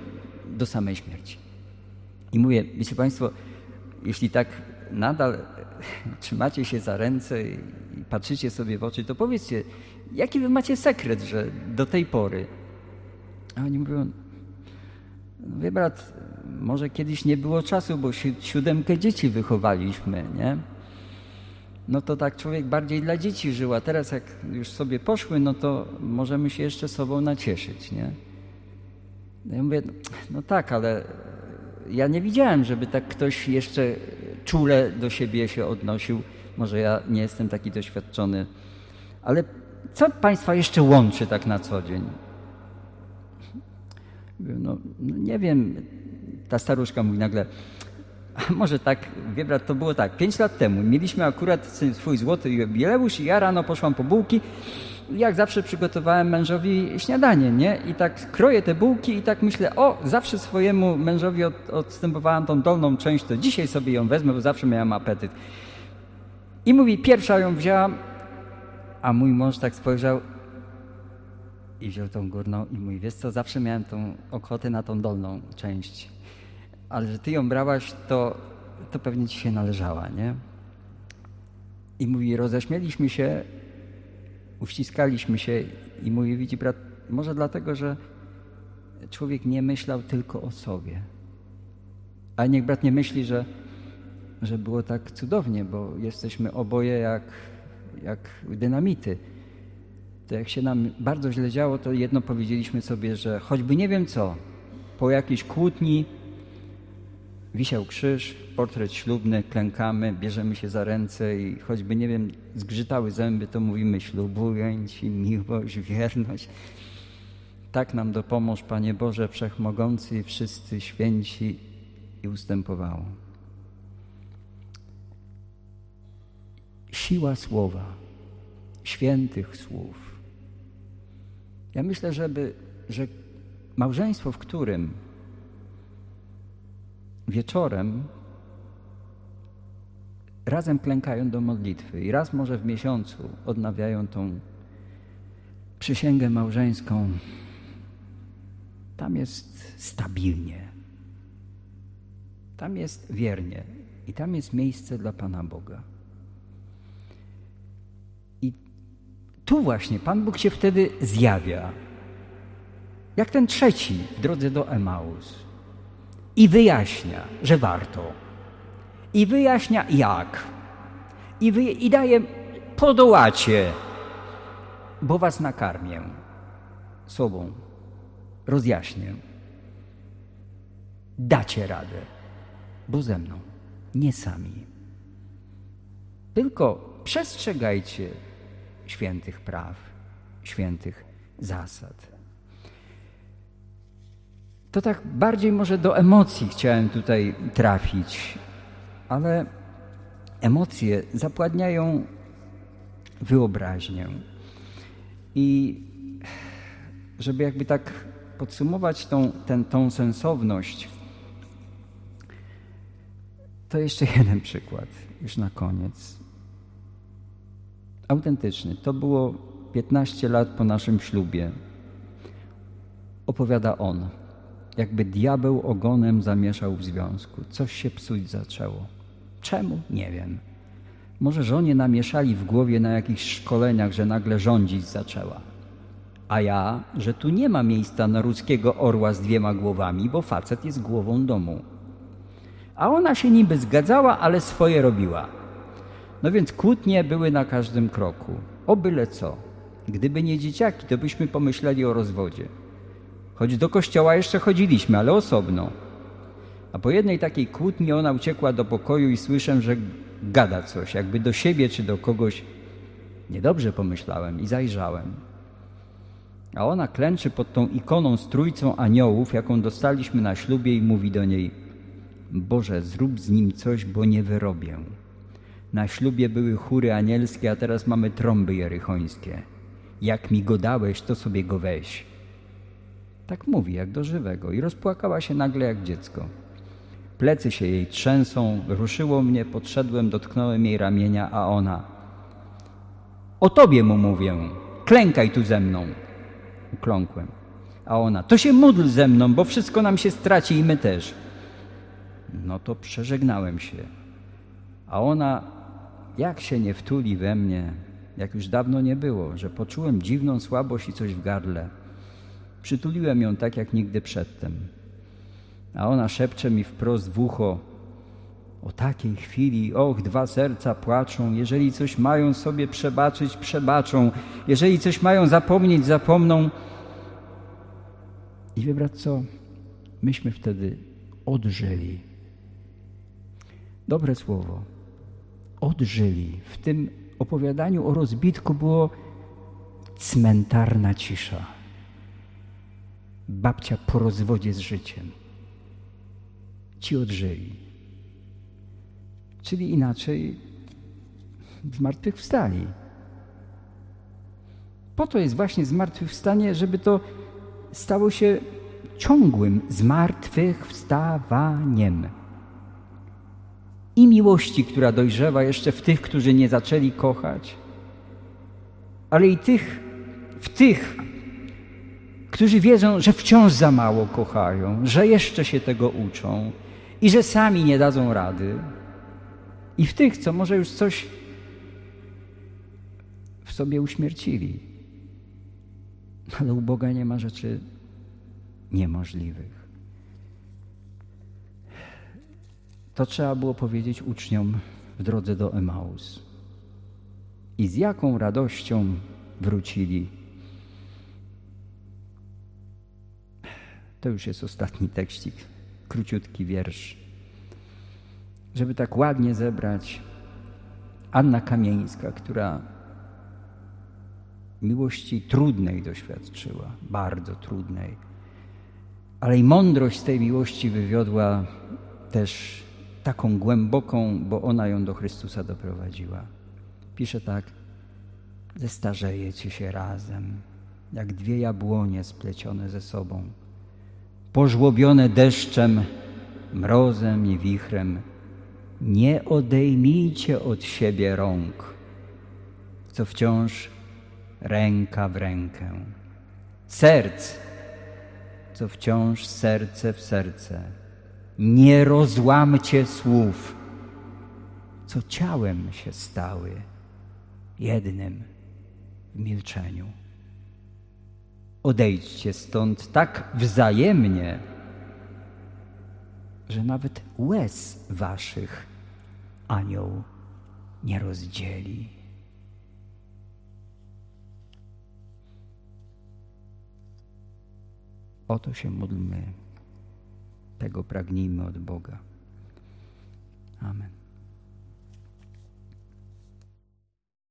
do samej śmierci. I mówię, wiecie Państwo, jeśli tak nadal trzymacie się za ręce i patrzycie sobie w oczy, to powiedzcie, jaki wy macie sekret, że do tej pory? A oni mówią, no wie brat, może kiedyś nie było czasu, bo 7 dzieci wychowaliśmy, nie? No to tak człowiek bardziej dla dzieci żył, a teraz jak już sobie poszły, no to możemy się jeszcze sobą nacieszyć, nie? Ja mówię, no tak, ale ja nie widziałem, żeby tak ktoś jeszcze czule do siebie się odnosił. Może ja nie jestem taki doświadczony, ale co państwa jeszcze łączy tak na co dzień? No nie wiem, ta staruszka mówi nagle, a może tak, wie brat, to było tak, 5 lat temu mieliśmy akurat swój złoty jubileusz i ja rano poszłam po bułki. Jak zawsze przygotowałem mężowi śniadanie, nie? I tak kroję te bułki i tak myślę, zawsze swojemu mężowi odstępowałam tą dolną część, to dzisiaj sobie ją wezmę, bo zawsze miałam apetyt. I mówi, pierwsza ją wzięłam, a mój mąż tak spojrzał i wziął tą górną i mówi, wiesz co, zawsze miałem tą ochotę na tą dolną część, ale że ty ją brałaś, to pewnie ci się należała, nie? I mówi, roześmieliśmy się, uściskaliśmy się i mówi, widzi brat, może dlatego, że człowiek nie myślał tylko o sobie. Ale niech brat nie myśli, że było tak cudownie, bo jesteśmy oboje jak dynamity. To jak się nam bardzo źle działo, to jedno powiedzieliśmy sobie, że choćby nie wiem co, po jakiejś kłótni wisiał krzyż, portret ślubny, klękamy, bierzemy się za ręce i choćby, nie wiem, zgrzytały zęby, to mówimy, ślubuję Ci miłość, wierność. Tak nam dopomóż, Panie Boże Wszechmogący i wszyscy święci, i ustępowało. Siła słowa, świętych słów. Ja myślę, że małżeństwo, w którym wieczorem razem klękają do modlitwy i raz może w miesiącu odnawiają tą przysięgę małżeńską, tam jest stabilnie, tam jest wiernie i tam jest miejsce dla Pana Boga. I tu właśnie Pan Bóg się wtedy zjawia, jak ten trzeci w drodze do Emaus. I wyjaśnia, że warto. I wyjaśnia jak. I daje, podołacie, bo was nakarmię sobą. Rozjaśnię. Dacie radę, bo ze mną, nie sami. Tylko przestrzegajcie świętych praw, świętych zasad. To tak bardziej może do emocji chciałem tutaj trafić, ale emocje zapładniają wyobraźnię. I żeby jakby tak podsumować tą sensowność, to jeszcze jeden przykład, już na koniec. Autentyczny. To było 15 lat po naszym ślubie. Opowiada on. Jakby diabeł ogonem zamieszał w związku. Coś się psuć zaczęło. Czemu? Nie wiem. Może żonie namieszali w głowie na jakichś szkoleniach, że nagle rządzić zaczęła. A ja, że tu nie ma miejsca na ruskiego orła z 2 głowami, bo facet jest głową domu. A ona się niby zgadzała, ale swoje robiła. No więc kłótnie były na każdym kroku. O byle co. Gdyby nie dzieciaki, to byśmy pomyśleli o rozwodzie. Choć do kościoła jeszcze chodziliśmy, ale osobno. A po jednej takiej kłótni ona uciekła do pokoju i słyszę, że gada coś, jakby do siebie czy do kogoś. Niedobrze pomyślałem i zajrzałem. A ona klęczy pod tą ikoną z trójcą aniołów, jaką dostaliśmy na ślubie i mówi do niej: Boże, zrób z nim coś, bo nie wyrobię. Na ślubie były chóry anielskie, a teraz mamy trąby jerychońskie. Jak mi go dałeś, to sobie go weź. Tak mówi, jak do żywego. I rozpłakała się nagle jak dziecko. Plecy się jej trzęsą, ruszyło mnie, podszedłem, dotknąłem jej ramienia, a ona: o tobie mu mówię, klękaj tu ze mną. Ukląkłem. A ona: to się módl ze mną, bo wszystko nam się straci i my też. No to przeżegnałem się. A ona jak się nie wtuli we mnie, jak już dawno nie było, że poczułem dziwną słabość i coś w gardle. Przytuliłem ją tak, jak nigdy przedtem. A ona szepcze mi wprost w ucho: o takiej chwili, och, dwa serca płaczą. Jeżeli coś mają sobie przebaczyć, przebaczą. Jeżeli coś mają zapomnieć, zapomną. I wie brat co? Myśmy wtedy odżyli. Dobre słowo. Odżyli. W tym opowiadaniu o rozbitku było cmentarna cisza. Babcia po rozwodzie z życiem. Ci odżyli. Czyli inaczej zmartwychwstali. Po to jest właśnie zmartwychwstanie, żeby to stało się ciągłym zmartwychwstawaniem. I miłości, która dojrzewa jeszcze w tych, którzy nie zaczęli kochać, ale i w tych, którzy wiedzą, że wciąż za mało kochają, że jeszcze się tego uczą i że sami nie dadzą rady. I w tych, co może już coś w sobie uśmiercili. Ale u Boga nie ma rzeczy niemożliwych. To trzeba było powiedzieć uczniom w drodze do Emaus. I z jaką radością wrócili. To już jest ostatni tekścik, króciutki wiersz. Żeby tak ładnie zebrać, Anna Kamieńska, która miłości trudnej doświadczyła, bardzo trudnej, ale i mądrość z tej miłości wywiodła też taką głęboką, bo ona ją do Chrystusa doprowadziła. Pisze tak: zestarzejecie się razem, jak dwie jabłonie splecione ze sobą, pożłobione deszczem, mrozem i wichrem. Nie odejmijcie od siebie rąk, co wciąż ręka w rękę. Serc, co wciąż serce w serce. Nie rozłamcie słów, co ciałem się stały, jednym w milczeniu. Odejdźcie stąd tak wzajemnie, że nawet łez waszych anioł nie rozdzieli. O to się módlmy, tego pragnijmy od Boga. Amen.